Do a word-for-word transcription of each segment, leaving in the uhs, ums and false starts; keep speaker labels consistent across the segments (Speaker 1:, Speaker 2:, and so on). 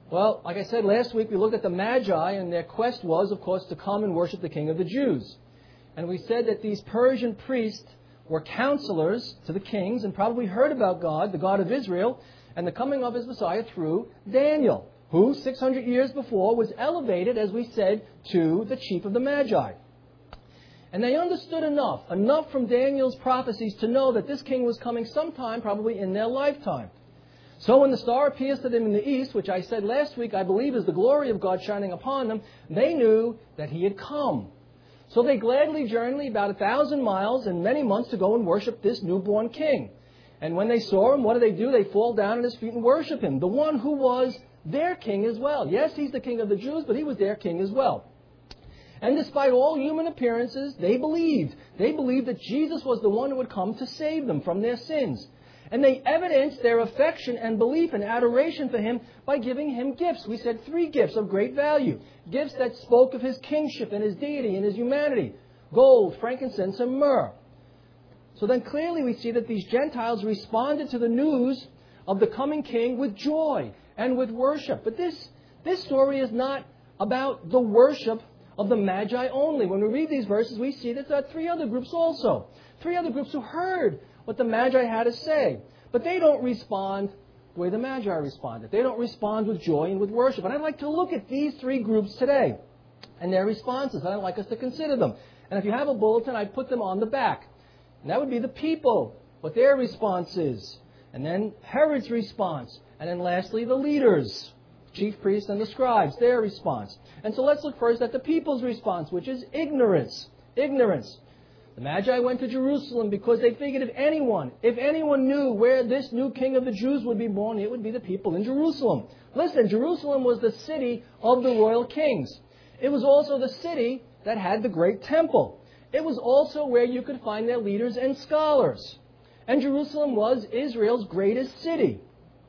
Speaker 1: Well, like I said last week, we looked at the Magi, and their quest was, of course, to come and worship the King of the Jews. And we said that these Persian priests were counselors to the kings and probably heard about God, the God of Israel, and the coming of His Messiah through Daniel, who six hundred years before was elevated, as we said, to the chief of the Magi. And they understood enough, enough from Daniel's prophecies to know that this king was coming sometime, probably in their lifetime. So when the star appears to them in the east, which I said last week, I believe is the glory of God shining upon them, they knew that He had come. So they gladly journeyed about a thousand miles and many months to go and worship this newborn king. And when they saw Him, what do they do? They fall down at His feet and worship Him, the one who was their king as well. Yes, He's the King of the Jews, but He was their king as well. And despite all human appearances, they believed. They believed that Jesus was the one who would come to save them from their sins. And they evidenced their affection and belief and adoration for Him by giving Him gifts. We said three gifts of great value. Gifts that spoke of His kingship and His deity and His humanity. Gold, frankincense, and myrrh. So then clearly we see that these Gentiles responded to the news of the coming king with joy and with worship. But this, this story is not about the worship of the Magi only. When we read these verses, we see that there are three other groups also. Three other groups who heard what the Magi had to say. But they don't respond the way the Magi responded. They don't respond with joy and with worship. And I'd like to look at these three groups today and their responses. And I'd like us to consider them. And if you have a bulletin, I'd put them on the back. And that would be the people, what their response is. And then Herod's response. And then lastly, the leaders, chief priests and the scribes, their response. And so let's look first at the people's response, which is ignorance. Ignorance. The Magi went to Jerusalem because they figured if anyone, if anyone knew where this new king of the Jews would be born, it would be the people in Jerusalem. Listen, Jerusalem was the city of the royal kings. It was also the city that had the great temple. It was also where you could find their leaders and scholars. And Jerusalem was Israel's greatest city.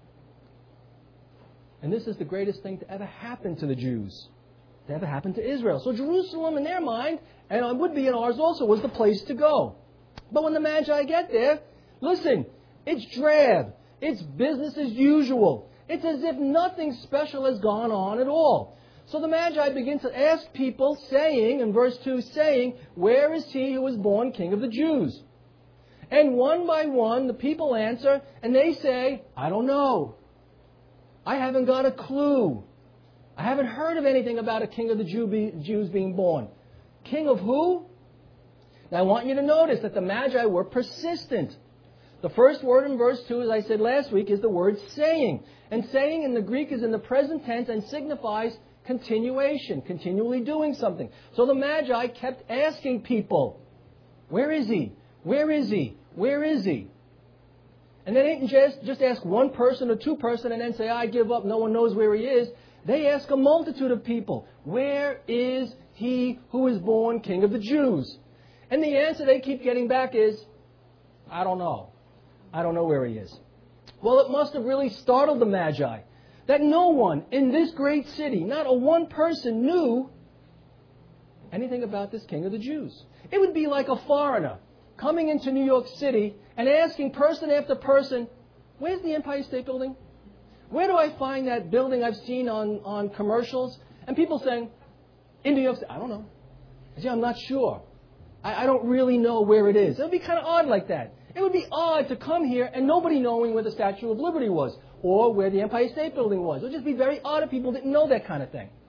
Speaker 1: And this is the greatest thing to ever happen to the Jews, to ever happen to Israel. So Jerusalem, in their mind, and it would be in ours also, was the place to go. But when the Magi get there, listen, it's drab. It's business as usual. It's as if nothing special has gone on at all. So the Magi begin to ask people, saying, in verse two, saying, "Where is he who was born King of the Jews?" And one by one, the people answer, and they say, "I don't know. I haven't got a clue. I haven't heard of anything about a king of the Jew be, Jews being born." King of who? Now I want you to notice that the Magi were persistent. The first word in verse two, as I said last week, is the word saying. And saying in the Greek is in the present tense and signifies continuation, continually doing something. So the Magi kept asking people, "Where is he? Where is he? Where is he?" And they didn't just, just ask one person or two person and then say, "I give up, no one knows where he is." They ask a multitude of people, "Where is he who is born King of the Jews?" And the answer they keep getting back is, "I don't know. I don't know where he is." Well, it must have really startled the Magi that no one in this great city, not a one person, knew anything about this King of the Jews. It would be like a foreigner coming into New York City and asking person after person, "Where's the Empire State Building? Where do I find that building I've seen on, on commercials?" And people saying, "In New York City." "I don't know. I'm not sure. I, I don't really know where it is." It would be kind of odd like that. It would be odd to come here and nobody knowing where the Statue of Liberty was or where the Empire State Building was. It would just be very odd if people didn't know that kind of thing.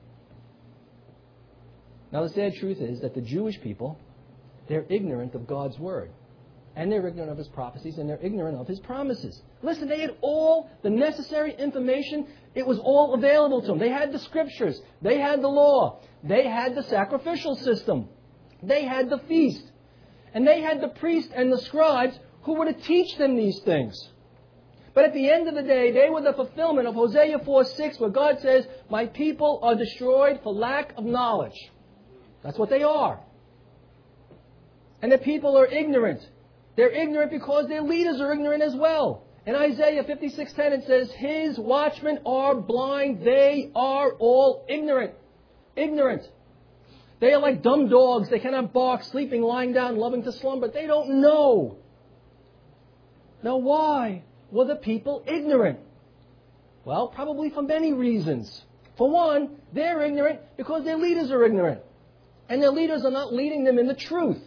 Speaker 1: Now, the sad truth is that the Jewish people, they're ignorant of God's Word. And they're ignorant of His prophecies, and they're ignorant of His promises. Listen, they had all the necessary information. It was all available to them. They had the Scriptures. They had the law. They had the sacrificial system. They had the feast. And they had the priests and the scribes who were to teach them these things. But at the end of the day, they were the fulfillment of Hosea four six, where God says, "My people are destroyed for lack of knowledge." That's what they are. And the people are ignorant. They're ignorant because their leaders are ignorant as well. In Isaiah fifty-six ten it says, "His watchmen are blind. They are all ignorant." Ignorant. They are like dumb dogs. They cannot bark, sleeping, lying down, loving to slumber. They don't know. Now why were the people ignorant? Well, probably for many reasons. For one, they're ignorant because their leaders are ignorant. And their leaders are not leading them in the truth.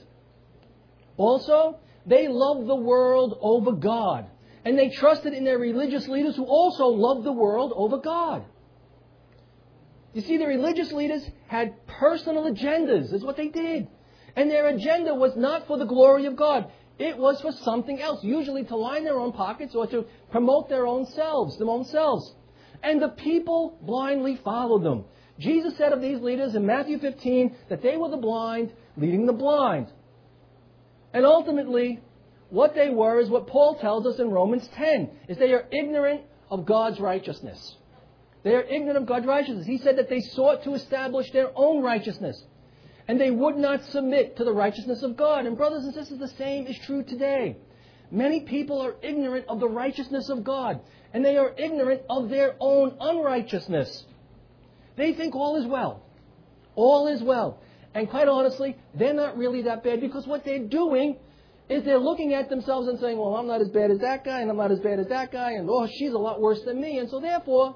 Speaker 1: Also, they love the world over God. And they trusted in their religious leaders who also loved the world over God. You see, the religious leaders had personal agendas, is what they did. And their agenda was not for the glory of God. It was for something else, usually to line their own pockets or to promote their own selves, their own selves. And the people blindly followed them. Jesus said of these leaders in Matthew fifteen that they were the blind leading the blind. And ultimately, what they were is what Paul tells us in Romans ten, is they are ignorant of God's righteousness. They are ignorant of God's righteousness. He said that they sought to establish their own righteousness. And they would not submit to the righteousness of God. And brothers and sisters, the same is true today. Many people are ignorant of the righteousness of God. And they are ignorant of their own unrighteousness. They think all is well. All is well. And quite honestly, they're not really that bad, because what they're doing is they're looking at themselves and saying, well, I'm not as bad as that guy, and I'm not as bad as that guy, and oh, she's a lot worse than me. And so therefore,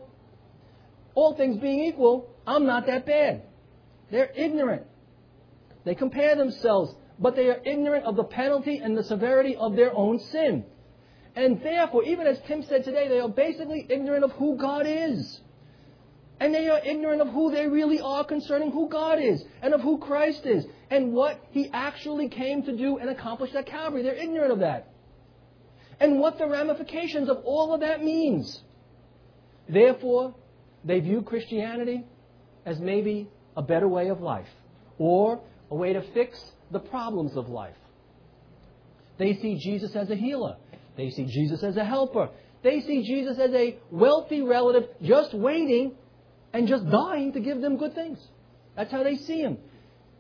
Speaker 1: all things being equal, I'm not that bad. They're ignorant. They compare themselves, but they are ignorant of the penalty and the severity of their own sin. And therefore, even as Tim said today, they are basically ignorant of who God is. And they are ignorant of who they really are concerning who God is and of who Christ is and what He actually came to do and accomplish at Calvary. They're ignorant of that. And what the ramifications of all of that means. Therefore, they view Christianity as maybe a better way of life or a way to fix the problems of life. They see Jesus as a healer. They see Jesus as a helper. They see Jesus as a wealthy relative just waiting and just dying to give them good things. That's how they see Him.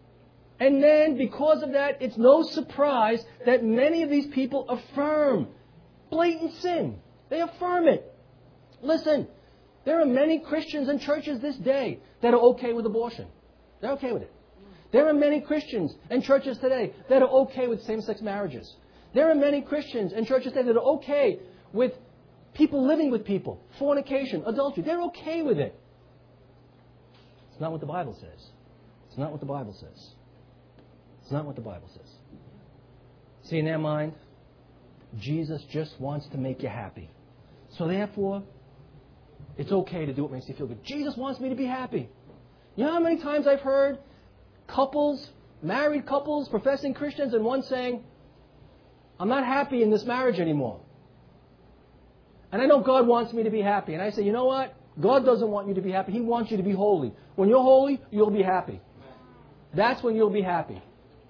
Speaker 1: And then, because of that, it's no surprise that many of these people affirm blatant sin. They affirm it. Listen, there are many Christians and churches this day that are okay with abortion. They're okay with it. There are many Christians and churches today that are okay with same-sex marriages. There are many Christians and churches today that are okay with people living with people, fornication, adultery. They're okay with it. It's not what the Bible says. It's not what the Bible says. It's not what the Bible says. See, in their mind, Jesus just wants to make you happy. So therefore, it's okay to do what makes you feel good. Jesus wants me to be happy. You know how many times I've heard couples, married couples, professing Christians, and one saying, I'm not happy in this marriage anymore. And I know God wants me to be happy. And I say, you know what? God doesn't want you to be happy. He wants you to be holy. When you're holy, you'll be happy. That's when you'll be happy.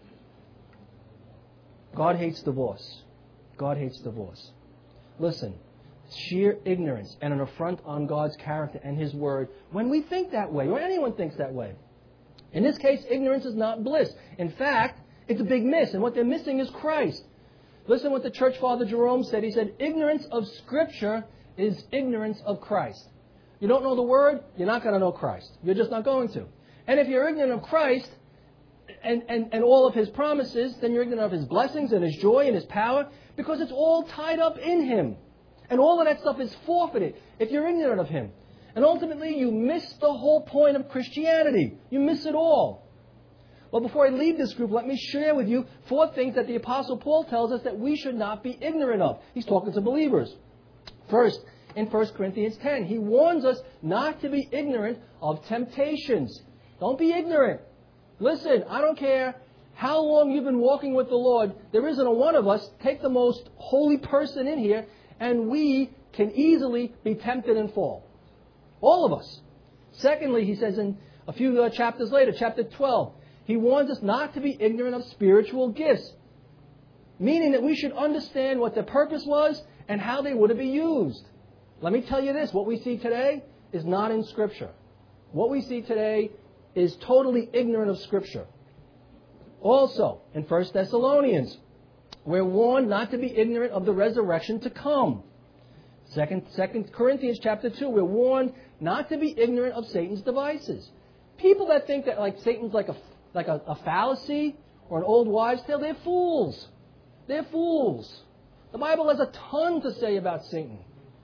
Speaker 1: God hates divorce. God hates divorce. Listen, sheer ignorance and an affront on God's character and His Word when we think that way, or anyone thinks that way. In this case, ignorance is not bliss. In fact, it's a big miss, and what they're missing is Christ. Listen what the Church Father Jerome said. He said, ignorance of Scripture is ignorance of Christ. You don't know the Word, you're not going to know Christ. You're just not going to. And if you're ignorant of Christ and, and, and all of His promises, then you're ignorant of His blessings and His joy and His power, because it's all tied up in Him. And all of that stuff is forfeited if you're ignorant of Him. And ultimately, you miss the whole point of Christianity. You miss it all. Well, before I leave this group, let me share with you four things that the Apostle Paul tells us that we should not be ignorant of. He's talking to believers. First, in First Corinthians ten, he warns us not to be ignorant of temptations. Don't be ignorant. Listen, I don't care how long you've been walking with the Lord. There isn't a one of us, take the most holy person in here, and we can easily be tempted and fall. All of us. Secondly, he says in a few uh, chapters later, chapter twelve, he warns us not to be ignorant of spiritual gifts. Meaning that we should understand what their purpose was and how they were to be used. Let me tell you this, what we see today is not in Scripture. What we see today is totally ignorant of Scripture. Also, in First Thessalonians, we're warned not to be ignorant of the resurrection to come. Second, Second Corinthians chapter two, we're warned not to be ignorant of Satan's devices. People that think that like Satan's like a like a, a fallacy or an old wives' tale, they're fools. They're fools. The Bible has a ton to say about Satan.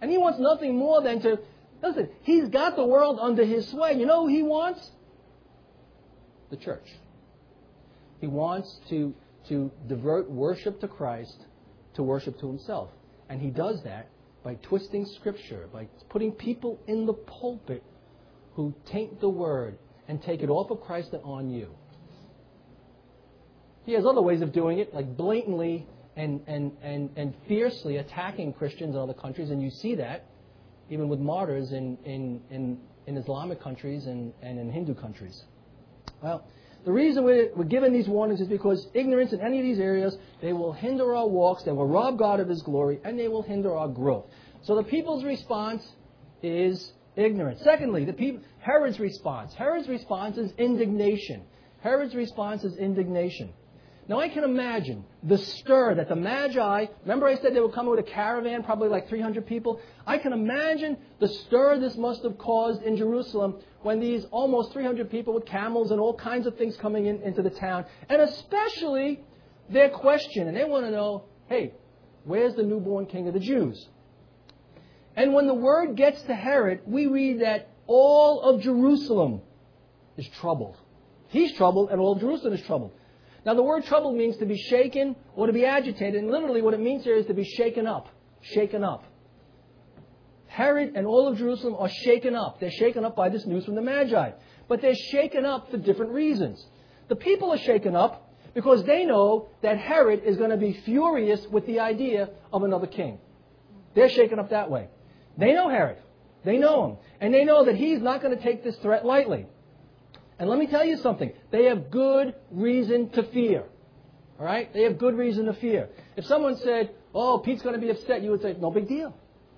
Speaker 1: And he wants nothing more than to, listen, he's got the world under his sway. You know who he wants? The church. He wants to, to divert worship to Christ to worship to himself. And he does that by twisting Scripture, by putting people in the pulpit who taint the Word and take it off of Christ and on you. He has other ways of doing it, like blatantly and, and, and, and fiercely attacking Christians in other countries, and you see that even with martyrs in, in, in, in Islamic countries and, and in Hindu countries. Well, the reason we're, we're given these warnings is because ignorance in any of these areas, they will hinder our walks, they will rob God of His glory, and they will hinder our growth. So the people's response is ignorance. Secondly, the people, Herod's response. Herod's response is indignation. Herod's response is indignation. Now I can imagine the stir that the Magi, remember I said they were coming with a caravan, probably like three hundred people? I can imagine the stir this must have caused in Jerusalem when these almost three hundred people with camels and all kinds of things coming in into the town. And especially their question, and they want to know, hey, where's the newborn king of the Jews? And when the word gets to Herod, we read that all of Jerusalem is troubled. He's troubled and all of Jerusalem is troubled. Now, the word troubled means to be shaken or to be agitated. And literally what it means here is to be shaken up. Shaken up. Herod and all of Jerusalem are shaken up. They're shaken up by this news from the Magi. But they're shaken up for different reasons. The people are shaken up because they know that Herod is going to be furious with the idea of another king. They're shaken up that way. They know Herod. They know him. And they know that he's not going to take this threat lightly. And let me tell you something. They have good reason to fear. All right? They have good reason to fear. If someone said, oh, Pete's going to be upset, you would say, no big deal.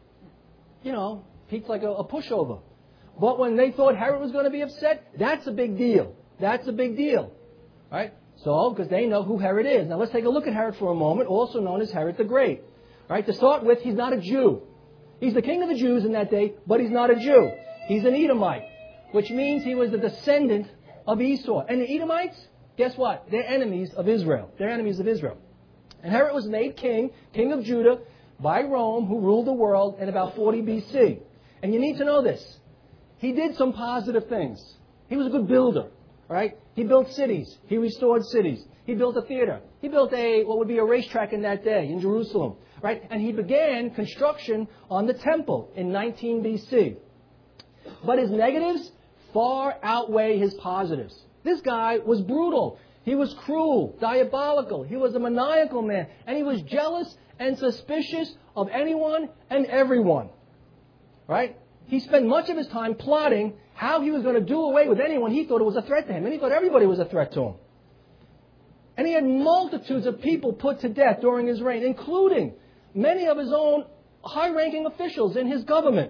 Speaker 1: You know, Pete's like a, a pushover. But when they thought Herod was going to be upset, that's a big deal. That's a big deal. All right? So, because they know who Herod is. Now, let's take a look at Herod for a moment, also known as Herod the Great. All right? To start with, he's not a Jew. He's the king of the Jews in that day, but he's not a Jew. He's an Edomite, which means he was the descendant of Esau. And the Edomites, guess what? They're enemies of Israel. They're enemies of Israel. And Herod was made king, king of Judah, by Rome, who ruled the world in about forty B C. And you need to know this. He did some positive things. He was a good builder. Right? He built cities. He restored cities. He built a theater. He built a what would be a racetrack in that day in Jerusalem. Right? And he began construction on the temple in nineteen B C. But his negatives far outweigh his positives. This guy was brutal. He was cruel, diabolical. He was a maniacal man. And he was jealous and suspicious of anyone and everyone. Right? He spent much of his time plotting how he was going to do away with anyone he thought was a threat to him. And he thought everybody was a threat to him. And he had multitudes of people put to death during his reign, including many of his own high-ranking officials in his government.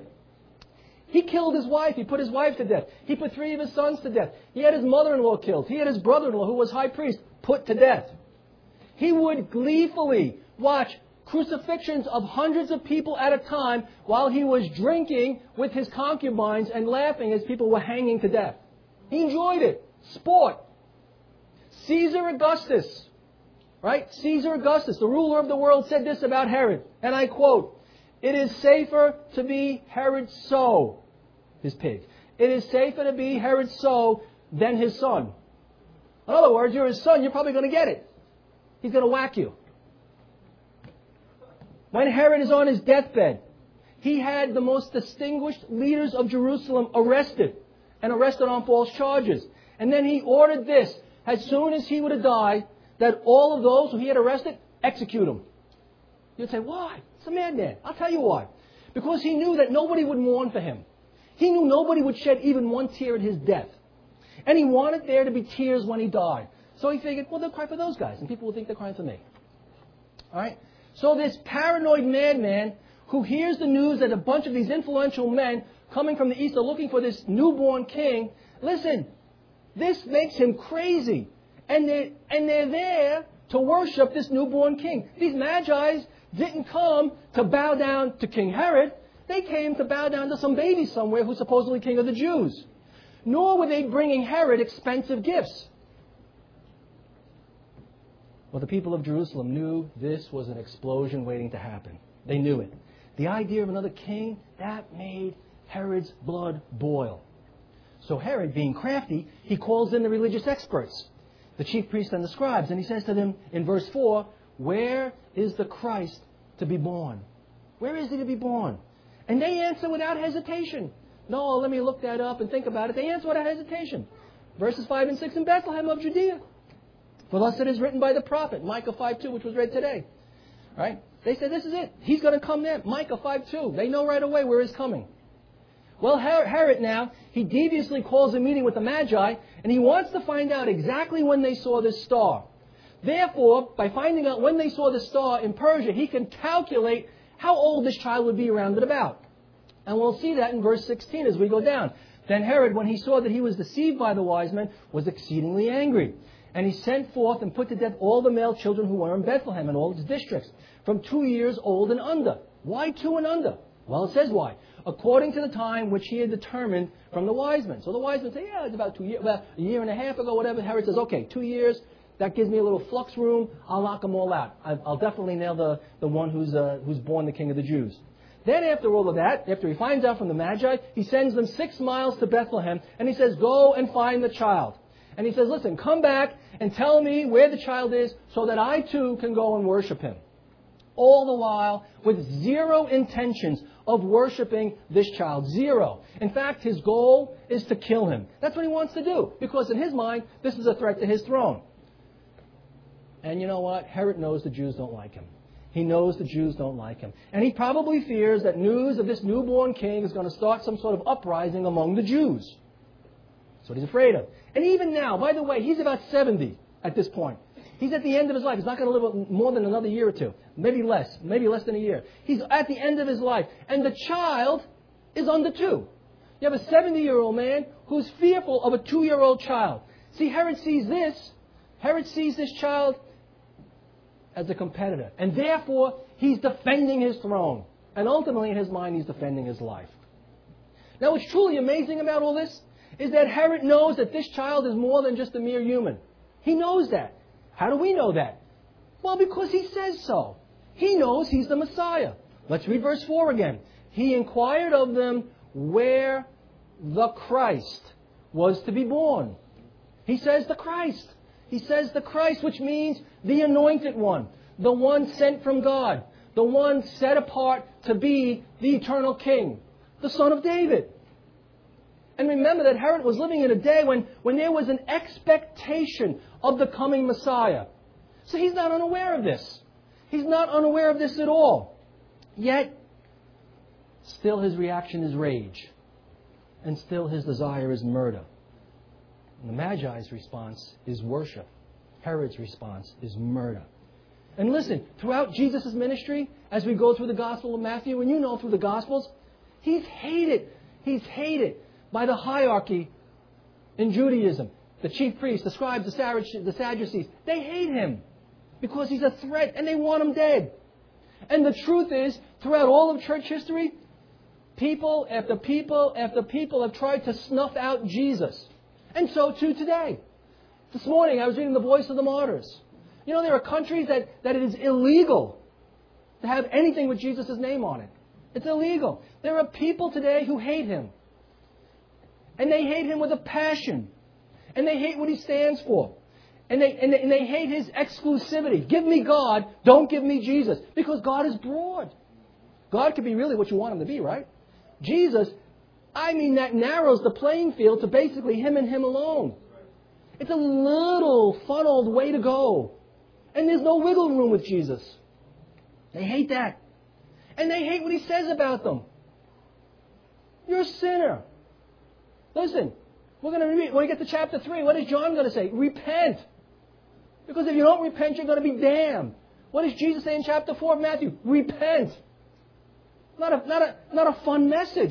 Speaker 1: He killed his wife. He put his wife to death. He put three of his sons to death. He had his mother-in-law killed. He had his brother-in-law, who was high priest, put to death. He would gleefully watch crucifixions of hundreds of people at a time while he was drinking with his concubines and laughing as people were hanging to death. He enjoyed it. Sport. Caesar Augustus, right? Caesar Augustus, the ruler of the world, said this about Herod, and I quote, "It is safer to be Herod's sow," his pig. "It is safer to be Herod's sow than his son." In other words, you're his son, you're probably going to get it. He's going to whack you. When Herod is on his deathbed, he had the most distinguished leaders of Jerusalem arrested, and arrested on false charges. And then he ordered this, as soon as he would have died, that all of those who he had arrested, execute him. You'd say, why? It's a madman. I'll tell you why. Because he knew that nobody would mourn for him. He knew nobody would shed even one tear at his death. And he wanted there to be tears when he died. So he figured, well, they'll cry for those guys, and people will think they're crying for me. All right? So this paranoid madman who hears the news that a bunch of these influential men coming from the east are looking for this newborn king, listen, this makes him crazy. And they're, and they're there to worship this newborn king. These magi didn't come to bow down to King Herod. They came to bow down to some baby somewhere who's supposedly king of the Jews. Nor were they bringing Herod expensive gifts. Well, the people of Jerusalem knew this was an explosion waiting to happen. They knew it. The idea of another king, that made Herod's blood boil. So Herod, being crafty, he calls in the religious experts, the chief priests and the scribes, and he says to them in verse four, where is the Christ to be born? Where is he to be born? And they answer without hesitation. No, let me look that up and think about it. They answer without hesitation. Verses five and six, in Bethlehem of Judea. For thus it is written by the prophet, Micah five two, which was read today. Right? They said, this is it. He's going to come there. Micah five two. They know right away where he's coming. Well, Herod now, he deviously calls a meeting with the Magi, and he wants to find out exactly when they saw this star. Therefore, by finding out when they saw the star in Persia, he can calculate how old this child would be rounded about. And we'll see that in verse sixteen as we go down. Then Herod, when he saw that he was deceived by the wise men, was exceedingly angry. And he sent forth and put to death all the male children who were in Bethlehem and all its districts, from two years old and under. Why two and under? Well, it says why. According to the time which he had determined from the wise men. So the wise men say, yeah, it's about two years, about a year and a half ago, whatever. Herod says, okay, two years. That gives me a little flux room. I'll knock them all out. I'll definitely nail the, the one who's, uh, who's born the king of the Jews. Then after all of that, after he finds out from the Magi, he sends them six miles to Bethlehem, and he says, go and find the child. And he says, listen, come back and tell me where the child is so that I too can go and worship him. All the while with zero intentions of worshiping this child. Zero. In fact, his goal is to kill him. That's what he wants to do, because in his mind, this is a threat to his throne. And you know what? Herod knows the Jews don't like him. He knows the Jews don't like him. And he probably fears that news of this newborn king is going to start some sort of uprising among the Jews. That's what he's afraid of. And even now, by the way, he's about seventy at this point. He's at the end of his life. He's not going to live more than another year or two. Maybe less. Maybe less than a year. He's at the end of his life. And the child is under two. You have a seventy-year-old man who's fearful of a two-year-old child. See, Herod sees this. Herod sees this child as a competitor. And therefore, he's defending his throne. And ultimately, in his mind, he's defending his life. Now, what's truly amazing about all this is that Herod knows that this child is more than just a mere human. He knows that. How do we know that? Well, because he says so. He knows he's the Messiah. Let's read verse four again. He inquired of them where the Christ was to be born. He says the Christ. He says the Christ, which means the anointed one, the one sent from God, the one set apart to be the eternal king, the son of David. And remember that Herod was living in a day when, when there was an expectation of the coming Messiah. So he's not unaware of this. He's not unaware of this at all. Yet, still his reaction is rage. And still his desire is murder. And the Magi's response is worship. Herod's response is murder. And listen, throughout Jesus' ministry, as we go through the Gospel of Matthew, and you know through the Gospels, he's hated. He's hated by the hierarchy in Judaism. The chief priests, the scribes, the Sadducees. They hate him because he's a threat and they want him dead. And the truth is, throughout all of church history, people after people after people have tried to snuff out Jesus. And so too today. This morning I was reading The Voice of the Martyrs. You know, there are countries that, that it is illegal to have anything with Jesus' name on it. It's illegal. There are people today who hate him. And they hate him with a passion. And they hate what he stands for. And they, and they, and they hate his exclusivity. Give me God, don't give me Jesus. Because God is broad. God could be really what you want him to be, right? Jesus, I mean, that narrows the playing field to basically him and him alone. It's a little funneled way to go. And there's no wiggle room with Jesus. They hate that. And they hate what he says about them. You're a sinner. Listen, we're going to read, when we get to chapter three, what is John going to say? Repent. Because if you don't repent, you're going to be damned. What does Jesus say in chapter four of Matthew? Repent. Not a, not a, not a fun message.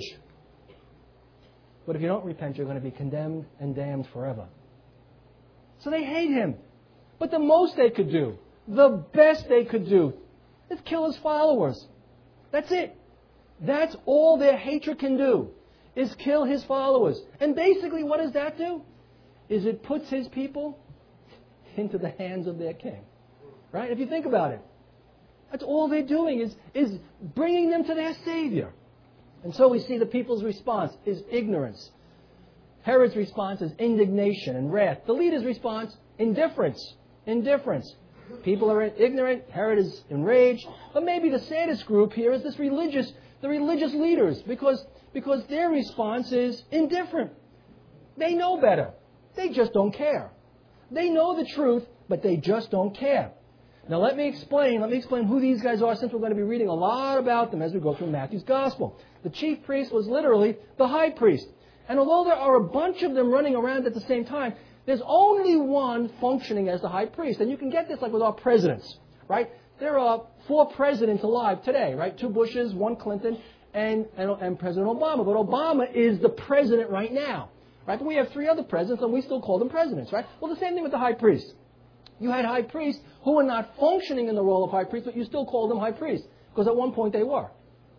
Speaker 1: But if you don't repent, you're going to be condemned and damned forever. So they hate him. But the most they could do, the best they could do, is kill his followers. That's it. That's all their hatred can do, is kill his followers. And basically what does that do? Is it puts his people into the hands of their king. Right? If you think about it. That's all they're doing is, is bringing them to their Savior. And so we see the people's response is ignorance. Herod's response is indignation and wrath. The leader's response, indifference. Indifference. People are ignorant. Herod is enraged. But maybe the saddest group here is this religious, the religious leaders, because, because their response is indifferent. They know better. They just don't care. They know the truth, but they just don't care. Now let me explain, let me explain who these guys are, since we're going to be reading a lot about them as we go through Matthew's Gospel. The chief priest was literally the high priest. And although there are a bunch of them running around at the same time, there's only one functioning as the high priest. And you can get this like with our presidents, right? There are four presidents alive today, right? Two Bushes, one Clinton, and, and, and President Obama. But Obama is the president right now, right? But we have three other presidents, and we still call them presidents, right? Well, the same thing with the high priest. You had high priests who were not functioning in the role of high priest, but you still called them high priests, because at one point they were.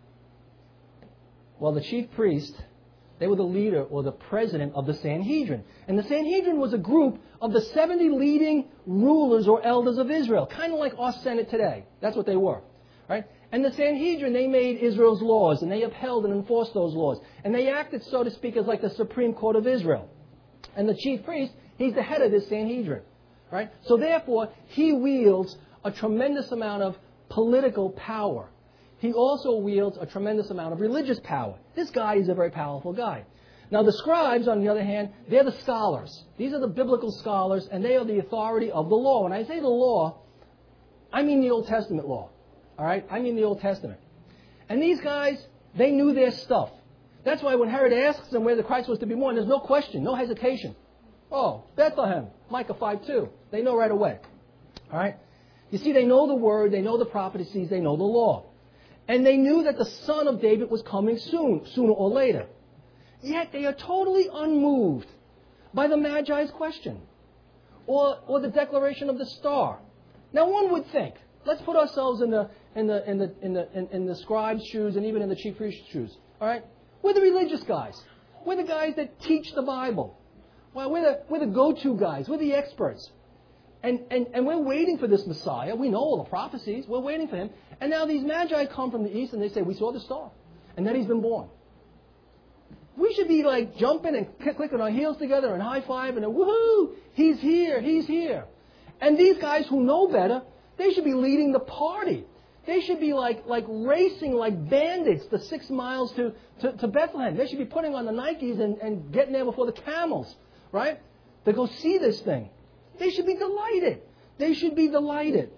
Speaker 1: Well, the chief priest, they were the leader or the president of the Sanhedrin. And the Sanhedrin was a group of the seventy leading rulers or elders of Israel, kind of like our Senate today. That's what they were, right? And the Sanhedrin, they made Israel's laws, and they upheld and enforced those laws. And they acted, so to speak, as like the Supreme Court of Israel. And the chief priest, he's the head of this Sanhedrin. Right? So therefore, he wields a tremendous amount of political power. He also wields a tremendous amount of religious power. This guy is a very powerful guy. Now the scribes, on the other hand, they're the scholars. These are the biblical scholars, and they are the authority of the law. When I say the law, I mean the Old Testament law. All right? I mean the Old Testament. And these guys, they knew their stuff. That's why when Herod asks them where the Christ was to be born, there's no question, no hesitation. Oh, Bethlehem, Micah five two. They know right away. All right? You see, they know the word, they know the prophecies, they know the law. And they knew that the son of David was coming soon, sooner or later. Yet they are totally unmoved by the Magi's question or, or the declaration of the star. Now one would think, let's put ourselves in the in the in the in the in, in the scribe's shoes and even in the chief priest's shoes. All right? We're the religious guys. We're the guys that teach the Bible. Well, we're the, we're the go-to guys. We're the experts. And, and, and we're waiting for this Messiah. We know all the prophecies. We're waiting for him. And now these Magi come from the east and they say, we saw the star. And then he's been born. We should be like jumping and clicking our heels together and high-fiving and woohoo! He's here. He's here. And these guys who know better, they should be leading the party. They should be like, like racing like bandits the six miles to, to, to Bethlehem. They should be putting on the Nikes and, and getting there before the camels. Right? To go see this thing. They should be delighted. They should be delighted.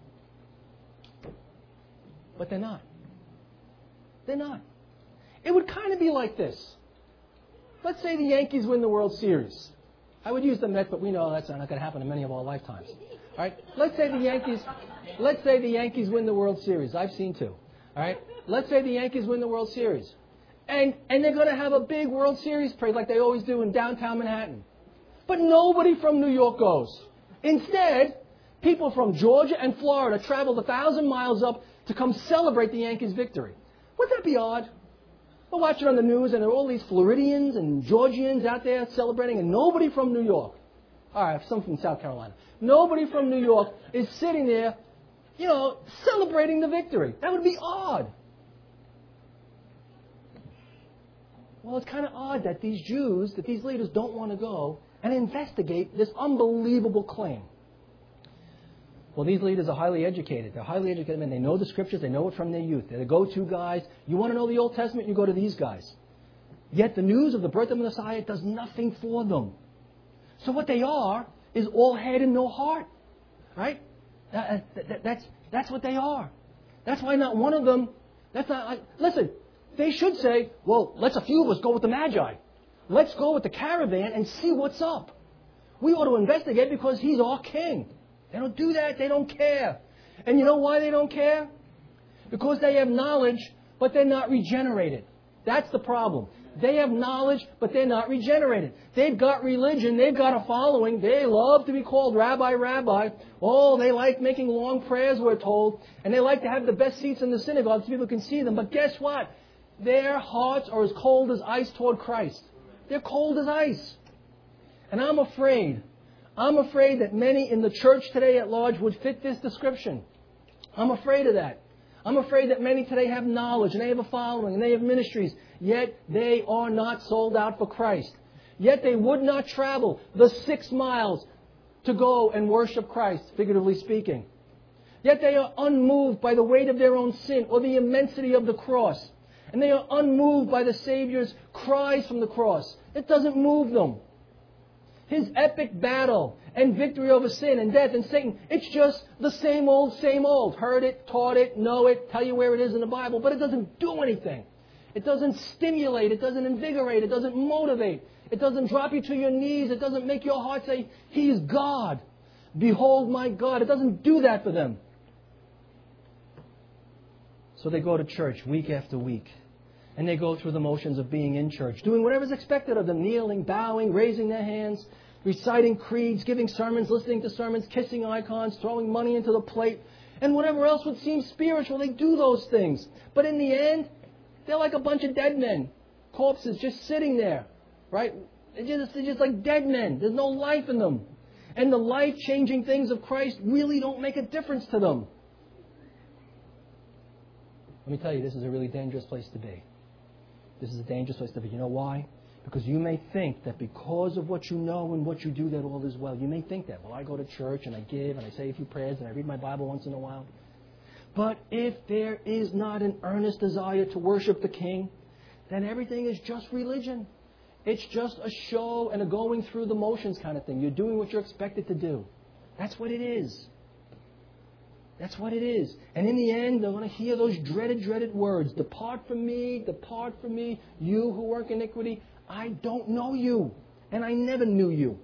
Speaker 1: But they're not. They're not. It would kind of be like this. Let's say the Yankees win the World Series. I would use the Mets, but we know that's not going to happen in many of our lifetimes. All right? Let's say the Yankees, let's say the Yankees win the World Series. I've seen two. All right? Let's say the Yankees win the World Series. And, and they're going to have a big World Series parade like they always do in downtown Manhattan. But nobody from New York goes. Instead, people from Georgia and Florida traveled a thousand miles up to come celebrate the Yankees' victory. Wouldn't that be odd? We're watching on the news and there are all these Floridians and Georgians out there celebrating and nobody from New York. All right, some from South Carolina. Nobody from New York is sitting there, you know, celebrating the victory. That would be odd. Well, it's kind of odd that these Jews, that these leaders don't want to go and investigate this unbelievable claim. Well, these leaders are highly educated. They're highly educated men. They know the Scriptures. They know it from their youth. They're the go-to guys. You want to know the Old Testament, you go to these guys. Yet the news of the birth of the Messiah does nothing for them. So what they are is all head and no heart. Right? That, that, that's, that's what they are. That's why not one of them, that's not like, listen, they should say, well, let's a few of us go with the Magi. Let's go with the caravan and see what's up. We ought to investigate because he's our king. They don't do that. They don't care. And you know why they don't care? Because they have knowledge, but they're not regenerated. That's the problem. They have knowledge, but they're not regenerated. They've got religion. They've got a following. They love to be called rabbi, rabbi. Oh, they like making long prayers, we're told. And they like to have the best seats in the synagogue so people can see them. But guess what? Their hearts are as cold as ice toward Christ. They're cold as ice. And I'm afraid, I'm afraid that many in the church today at large would fit this description. I'm afraid of that. I'm afraid that many today have knowledge and they have a following and they have ministries, yet they are not sold out for Christ. Yet they would not travel the six miles to go and worship Christ, figuratively speaking. Yet they are unmoved by the weight of their own sin or the immensity of the cross. And they are unmoved by the Savior's cries from the cross. It doesn't move them. His epic battle and victory over sin and death and Satan, it's just the same old, same old. Heard it, taught it, know it, tell you where it is in the Bible, but it doesn't do anything. It doesn't stimulate, it doesn't invigorate, it doesn't motivate. It doesn't drop you to your knees, it doesn't make your heart say, He is God. Behold my God. It doesn't do that for them. So they go to church week after week. And they go through the motions of being in church, doing whatever is expected of them, kneeling, bowing, raising their hands, reciting creeds, giving sermons, listening to sermons, kissing icons, throwing money into the plate, and whatever else would seem spiritual. They do those things. But in the end, they're like a bunch of dead men, corpses just sitting there, right? They're just, they're just like dead men. There's no life in them. And the life-changing things of Christ really don't make a difference to them. Let me tell you, this is a really dangerous place to be. This is a dangerous place to be. You know why? Because you may think that because of what you know and what you do, that all is well. You may think that. Well, I go to church and I give and I say a few prayers and I read my Bible once in a while. But if there is not an earnest desire to worship the King, then everything is just religion. It's just a show and a going through the motions kind of thing. You're doing what you're expected to do. That's what it is. That's what it is. And in the end, they're going to hear those dreaded, dreaded words. Depart from me, depart from me, you who work iniquity. I don't know you, and I never knew you.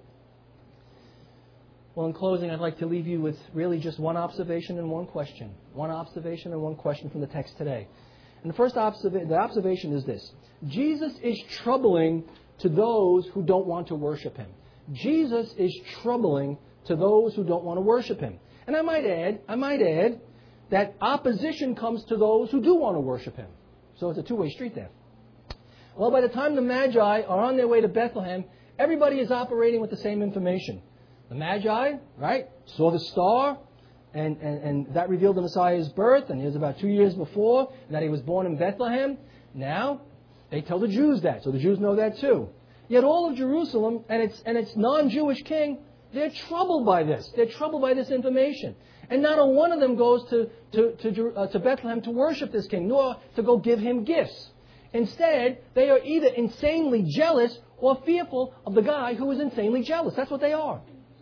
Speaker 1: Well, in closing, I'd like to leave you with really just one observation and one question. One observation and one question from the text today. And the first observa- the observation is this. Jesus is troubling to those who don't want to worship Him. Jesus is troubling to those who don't want to worship Him. And I might add, I might add that opposition comes to those who do want to worship Him. So it's a two-way street there. Well, by the time the Magi are on their way to Bethlehem, everybody is operating with the same information. The Magi, right, saw the star, and, and, and that revealed the Messiah's birth, and it was about two years before, and that He was born in Bethlehem. Now, they tell the Jews that, so the Jews know that too. Yet all of Jerusalem and its, and its non-Jewish king, they're troubled by this. They're troubled by this information. And not a one of them goes to, to, to, uh, to Bethlehem to worship this king, nor to go give him gifts. Instead, they are either insanely jealous or fearful of the guy who is insanely jealous. That's what they are.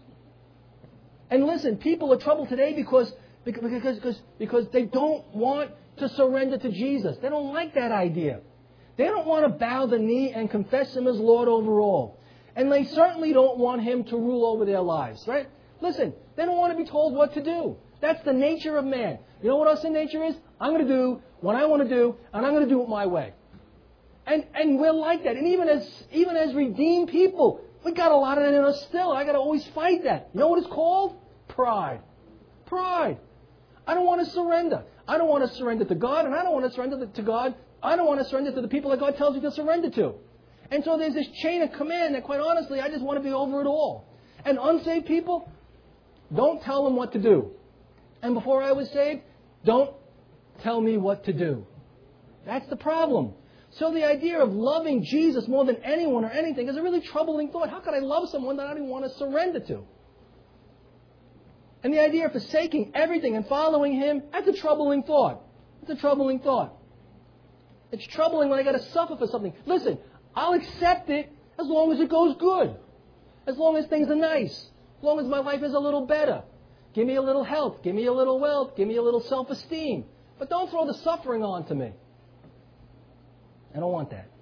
Speaker 1: And listen, people are troubled today because, because, because, because they don't want to surrender to Jesus. They don't like that idea. They don't want to bow the knee and confess Him as Lord over all. And they certainly don't want Him to rule over their lives, right? Listen, they don't want to be told what to do. That's the nature of man. You know what our sin nature is? I'm going to do what I want to do, and I'm going to do it my way. And and we're like that. And even as even as redeemed people, we got a lot of that in us still. I got to always fight that. You know what it's called? Pride. Pride. I don't want to surrender. I don't want to surrender to God, and I don't want to surrender to God. I don't want to surrender to the people that God tells you to surrender to. And so there's this chain of command that, quite honestly, I just want to be over it all. And unsaved people, don't tell them what to do. And before I was saved, don't tell me what to do. That's the problem. So the idea of loving Jesus more than anyone or anything is a really troubling thought. How could I love someone that I don't want to surrender to? And the idea of forsaking everything and following Him, that's a troubling thought. It's a troubling thought. It's troubling when I got to suffer for something. Listen, I'll accept it as long as it goes good. As long as things are nice. As long as my life is a little better. Give me a little health. Give me a little wealth. Give me a little self-esteem. But don't throw the suffering on to me. I don't want that.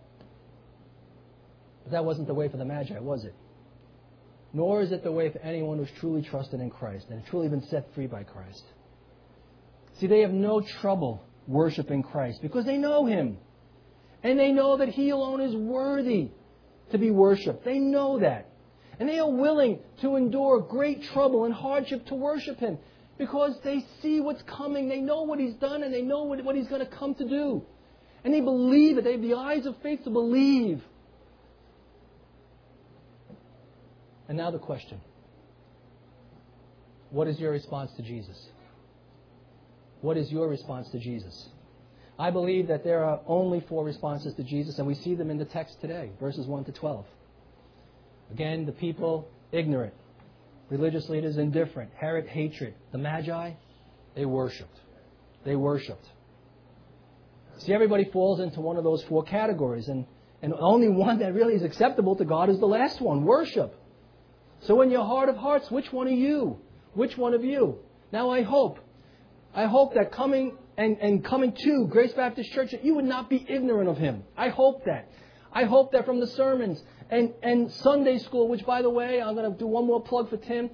Speaker 1: But that wasn't the way for the Magi, was it? Nor is it the way for anyone who's truly trusted in Christ and truly been set free by Christ. See, they have no trouble worshiping Christ because they know Him. And they know that He alone is worthy to be worshipped. They know that. And they are willing to endure great trouble and hardship to worship Him because they see what's coming. They know what He's done and they know what, what He's going to come to do. And they believe it. They have the eyes of faith to believe. And now the question. What is your response to Jesus? What is your response to Jesus? I believe that there are only four responses to Jesus, and we see them in the text today, verses one to twelve. Again, the people, ignorant. Religious leaders, indifferent. Herod, hatred. The Magi, they worshipped. They worshipped. See, everybody falls into one of those four categories, and, and only one that really is acceptable to God is the last one, worship. So in your heart of hearts, which one are you? Which one of you? Now I hope, I hope that coming and, and coming to Grace Baptist Church, that you would not be ignorant of Him. I hope that. I hope that from the sermons and, and Sunday school, which, by the way, I'm going to do one more plug for Tim.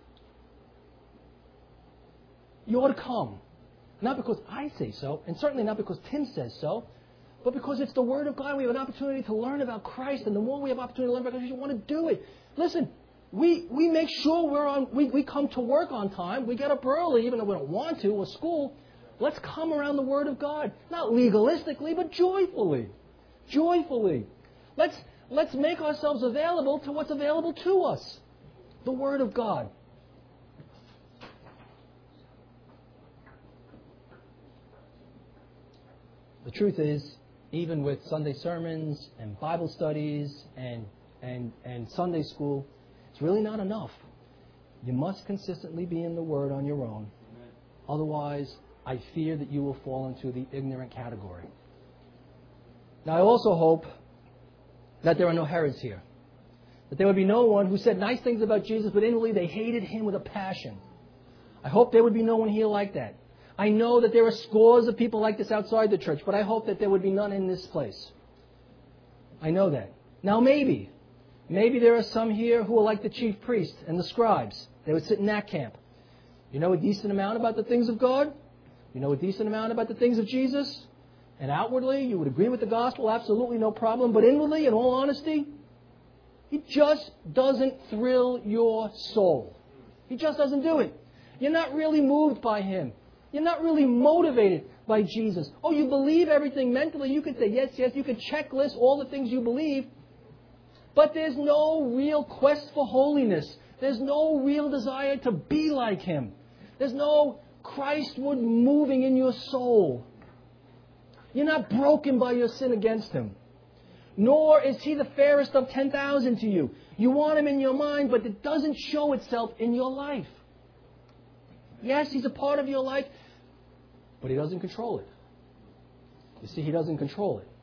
Speaker 1: You ought to come. Not because I say so, and certainly not because Tim says so, but because it's the Word of God. We have an opportunity to learn about Christ, and the more we have opportunity to learn about Christ, you want to do it. Listen, we we make sure we're on. We, we come to work on time. We get up early, even though we don't want to, or school. Let's come around the Word of God, not legalistically, but joyfully, joyfully. Let's let's make ourselves available to what's available to us, the Word of God. The truth is, even with Sunday sermons and Bible studies and, and, and Sunday school, it's really not enough. You must consistently be in the Word on your own. Amen. Otherwise, I fear that you will fall into the ignorant category. Now, I also hope that there are no Herods here. That there would be no one who said nice things about Jesus, but inwardly they hated Him with a passion. I hope there would be no one here like that. I know that there are scores of people like this outside the church, but I hope that there would be none in this place. I know that. Now maybe, maybe there are some here who are like the chief priest and the scribes. They would sit in that camp. You know a decent amount about the things of God? You know a decent amount about the things of Jesus? And outwardly, you would agree with the gospel, absolutely no problem. But inwardly, in all honesty, He just doesn't thrill your soul. He just doesn't do it. You're not really moved by Him. You're not really motivated by Jesus. Oh, you believe everything mentally. You can say yes, yes. You can checklist all the things you believe. But there's no real quest for holiness. There's no real desire to be like Him. There's no Christward moving in your soul. You're not broken by your sin against Him. Nor is He the fairest of ten thousand to you. You want Him in your mind, but it doesn't show itself in your life. Yes, He's a part of your life, but He doesn't control it. You see, He doesn't control it.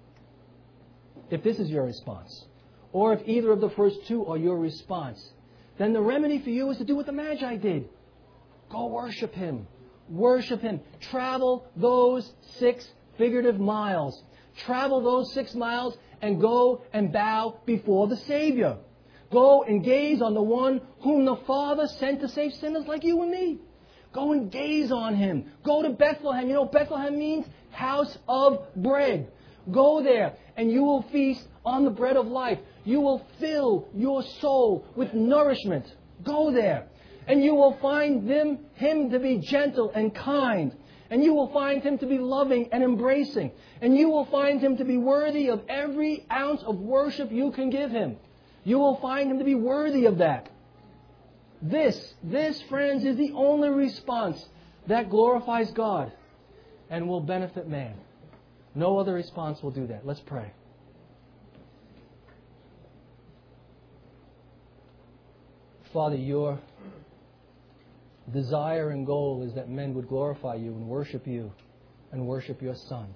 Speaker 1: If this is your response, or if either of the first two are your response, then the remedy for you is to do what the Magi did. Go worship Him. Worship Him. Travel those six figurative miles. Travel those six miles and go and bow before the Savior. Go and gaze on the one whom the Father sent to save sinners like you and me. Go and gaze on Him. Go to Bethlehem. You know what Bethlehem means? House of bread. Go there and you will feast on the bread of life. You will fill your soul with nourishment. Go there. And you will find them, Him to be gentle and kind. And you will find Him to be loving and embracing. And you will find Him to be worthy of every ounce of worship you can give Him. You will find Him to be worthy of that. This, this, friends, is the only response that glorifies God and will benefit man. No other response will do that. Let's pray. Father, your desire and goal is that men would glorify You and worship You and worship Your Son.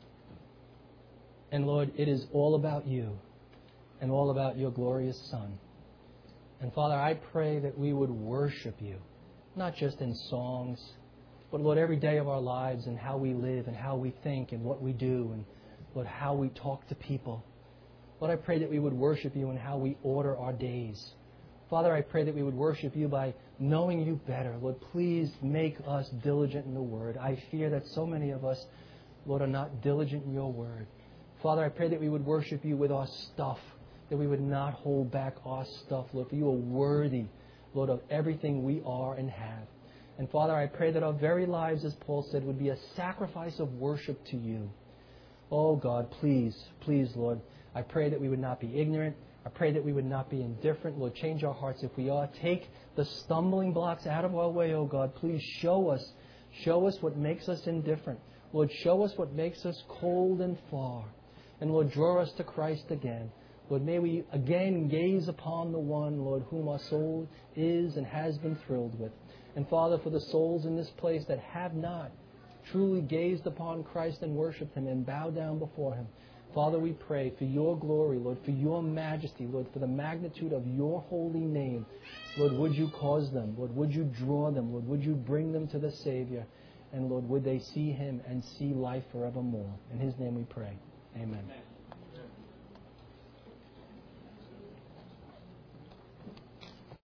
Speaker 1: And Lord, it is all about You and all about Your glorious Son. And Father, I pray that we would worship You, not just in songs, but Lord, every day of our lives and how we live and how we think and what we do and Lord, how we talk to people. Lord, I pray that we would worship You in how we order our days. Father, I pray that we would worship You by knowing You better. Lord, please make us diligent in the Word. I fear that so many of us, Lord, are not diligent in Your Word. Father, I pray that we would worship You with our stuff, that we would not hold back our stuff, Lord, for You are worthy, Lord, of everything we are and have. And Father, I pray that our very lives, as Paul said, would be a sacrifice of worship to You. Oh God, please, please, Lord, I pray that we would not be ignorant. I pray that we would not be indifferent. Lord, change our hearts if we are. Take the stumbling blocks out of our way, oh God. Please show us, Show us what makes us indifferent. Lord, show us what makes us cold and far. And Lord, draw us to Christ again. Lord, may we again gaze upon the one, Lord, whom our soul is and has been thrilled with. And Father, for the souls in this place that have not truly gazed upon Christ and worshiped Him and bowed down before Him, Father, we pray for your glory, Lord, for your majesty, Lord, for the magnitude of your holy name. Lord, would you cause them? Lord, would you draw them? Lord, would you bring them to the Savior? And Lord, would they see Him and see life forevermore? In His name we pray. Amen. Amen.